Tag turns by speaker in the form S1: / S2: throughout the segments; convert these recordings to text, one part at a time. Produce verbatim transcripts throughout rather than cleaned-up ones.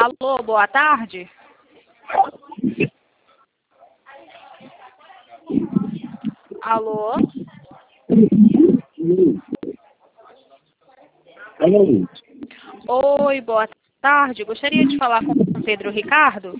S1: Alô, boa tarde. Alô? Oi, boa tarde. Gostaria de falar com o Pedro Ricardo?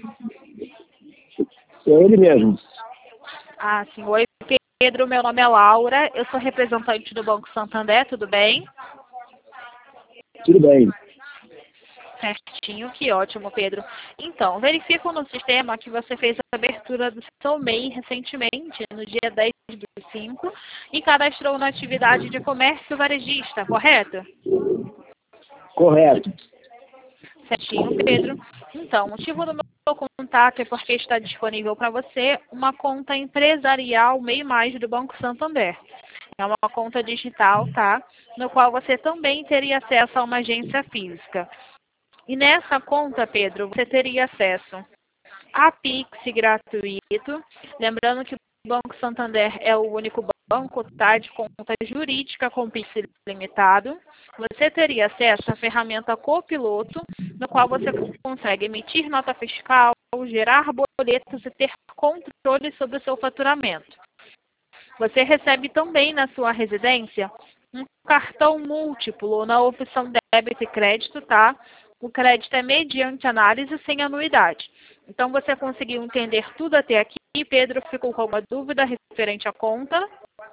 S2: É ele mesmo.
S1: Ah, sim. Oi, Pedro. Meu nome é Laura. Eu sou representante do Banco Santander. Tudo bem?
S2: Tudo bem.
S1: Certinho. Que ótimo, Pedro. Então, verifico no sistema que você fez a abertura do seu M E I recentemente, no dia dez do cinco, e cadastrou na atividade de comércio varejista, correto?
S2: Correto.
S1: Certinho, Pedro. Então, o motivo do meu contato é porque está disponível para você uma conta empresarial M E I Mais do Banco Santander. É uma conta digital, tá? No qual você também teria acesso a uma agência física. E nessa conta, Pedro, você teria acesso a Pix gratuito. Lembrando que o Banco Santander é o único banco, tá, de conta jurídica com Pix limitado. Você teria acesso à ferramenta Copiloto, no qual você consegue emitir nota fiscal, gerar boletos e ter controle sobre o seu faturamento. Você recebe também na sua residência um cartão múltiplo na opção débito e crédito, tá? O crédito é mediante análise sem anuidade. Então, você conseguiu entender tudo até aqui. Pedro, ficou com alguma dúvida referente à conta?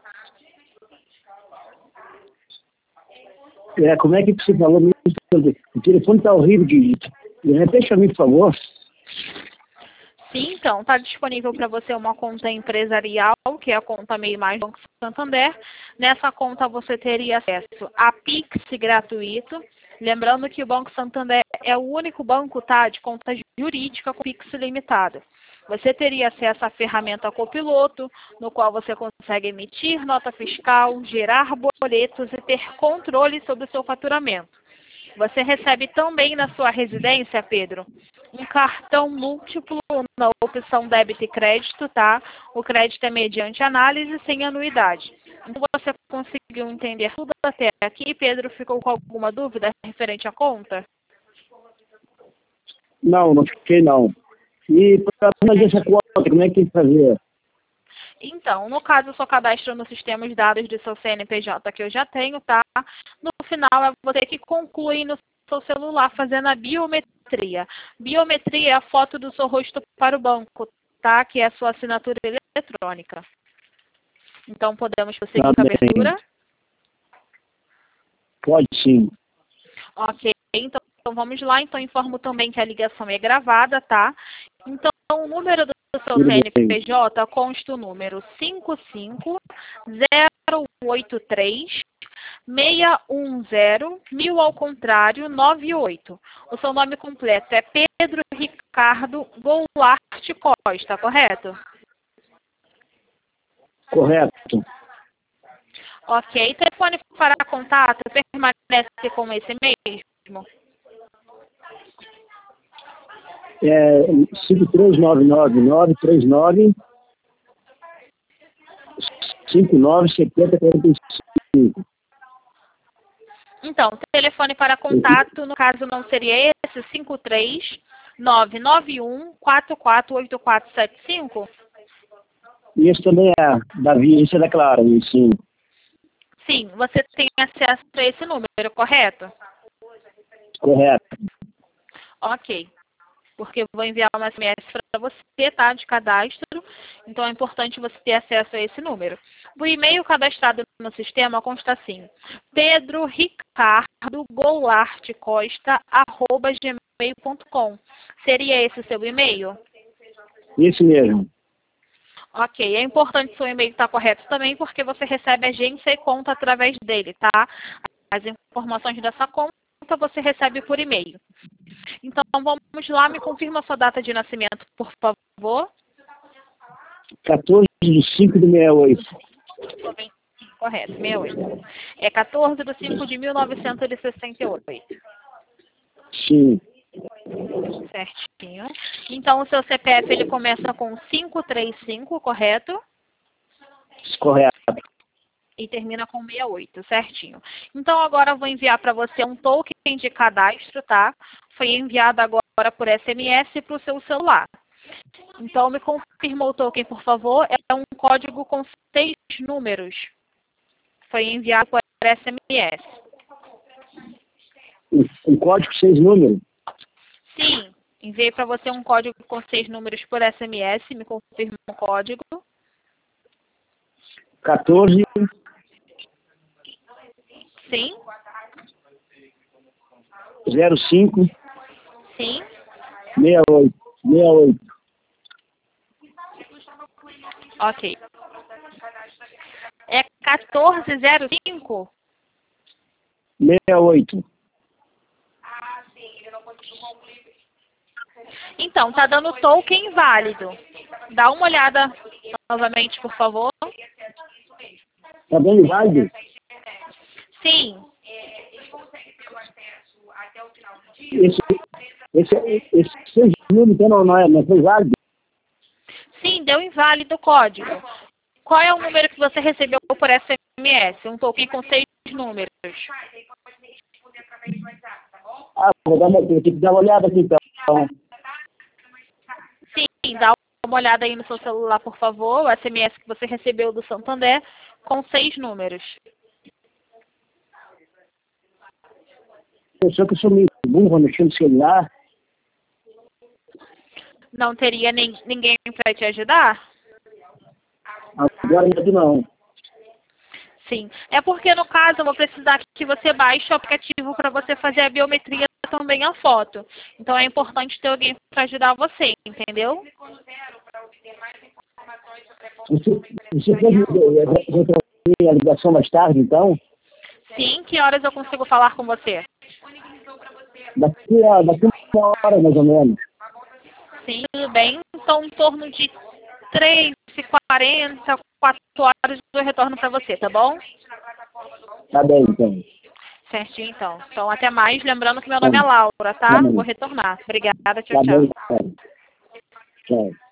S2: É, como é que você falou mesmo? O telefone está horrível de... Repete para mim, por favor.
S1: Sim, então, está disponível para você uma conta empresarial, que é a conta M E I Mais Banco Santander. Nessa conta você teria acesso a Pix gratuito. Lembrando que o Banco Santander é o único banco, tá, de conta jurídica com Pix limitado. Você teria acesso à ferramenta Copiloto, no qual você consegue emitir nota fiscal, gerar boletos e ter controle sobre o seu faturamento. Você recebe também na sua residência, Pedro, um cartão múltiplo na opção débito e crédito, tá? O crédito é mediante análise sem anuidade. Então, você conseguiu entender tudo até aqui? Pedro, ficou com alguma dúvida referente à conta?
S2: Não, não fiquei não. E para fazer essa conta, como é que tem que fazer?
S1: Então, no caso, eu só cadastro no sistema os dados do seu C N P J que eu já tenho, tá? No final, é você que conclui no seu celular fazendo a biometria. Biometria é a foto do seu rosto para o banco, tá? Que é a sua assinatura eletrônica. Então, podemos prosseguir
S2: Tá
S1: com a
S2: bem.
S1: abertura?
S2: Pode sim.
S1: Ok, então vamos lá. Então, informo também que a ligação é gravada, tá? Então, o número do seu
S2: Tudo
S1: C N
S2: bem.
S1: P J consta o número cinco cinco zero oito três seis um zero mil ao contrário nove oito. O seu nome completo é Pedro Ricardo Goulart Costa, correto?
S2: Correto.
S1: Ok. Telefone para contato permanece com esse mesmo?
S2: É cinco três nove nove nove três nove cinco nove sete zero quatro cinco.
S1: Então, telefone para contato, no caso não seria esse, cinco três nove nove um quatro quatro oito quatro sete cinco?
S2: E esse também é da Via, esse é da Clara, sim.
S1: Sim, você tem acesso a esse número, correto?
S2: Correto.
S1: Ok. Porque eu vou enviar uma S M S para você, tá? De cadastro. Então é importante você ter acesso a esse número. O e-mail cadastrado no sistema consta assim: pedro ricardo goulart costa arroba gmail ponto com. Seria esse o seu e-mail?
S2: Esse mesmo.
S1: Ok. É importante seu e-mail estar correto também, porque você recebe agência e conta através dele, tá? As informações dessa conta você recebe por e-mail. Então, vamos lá, me confirma a sua data de nascimento, por favor.
S2: quatorze de cinco de sessenta e oito.
S1: Tô bem. Correto, sessenta e oito. É quatorze de cinco de mil novecentos e sessenta e oito.
S2: Sim.
S1: Certinho. Então, o seu C P F ele começa com cinco três cinco, correto?
S2: Correto.
S1: E termina com sessenta e oito, certinho. Então, agora eu vou enviar para você um token de cadastro, tá? Foi enviado agora agora por S M S para o seu celular. Então, me confirma o token, por favor. É um código com seis números. Foi enviado por S M S.
S2: Um, um código seis números.
S1: Sim, enviei para você um código com seis números por S M S. Me confirma o código.
S2: quatorze.
S1: Sim.
S2: zero cinco.
S1: Sim.
S2: sessenta e oito. sessenta e oito.
S1: Ok. É quatorze zero cinco?
S2: sessenta e oito.
S1: Então, tá dando token válido. Dá uma olhada novamente, por favor.
S2: Tá bem válido?
S1: Sim.
S2: Esse, esse, esse seis números então não, não, é, não foi válido?
S1: Sim, deu inválido o código. Qual é o número que você recebeu por S M S? Um token com seis números.
S2: Ah, vou dar uma, eu tenho que dar uma olhada aqui então.
S1: Sim, dá uma olhada aí no seu celular, por favor. O S M S que você recebeu do Santander com seis números.
S2: Eu sou que eu sou meio burro mexendo no celular.
S1: Não teria nem, ninguém para te ajudar?
S2: Agora mesmo não.
S1: Sim. É porque, no caso, eu vou precisar que você baixe o aplicativo para você fazer a biometria também a foto. Então, é importante ter alguém para ajudar você, entendeu?
S2: Você, você pode retornar a ligação mais tarde, então?
S1: Sim. Que horas eu consigo falar com você?
S2: Daqui a, daqui a uma hora, mais ou menos.
S1: Sim, tudo bem. Então, em torno de três e quarenta, quatro horas eu retorno para você, tá bom?
S2: Tá bem, então.
S1: Certinho, então. Então, até mais. Lembrando que meu
S2: Tá,
S1: nome é Laura, tá?
S2: tá bem.
S1: Vou retornar. Obrigada. Tchau,
S2: Tá
S1: tchau.
S2: bem, tá. Tchau.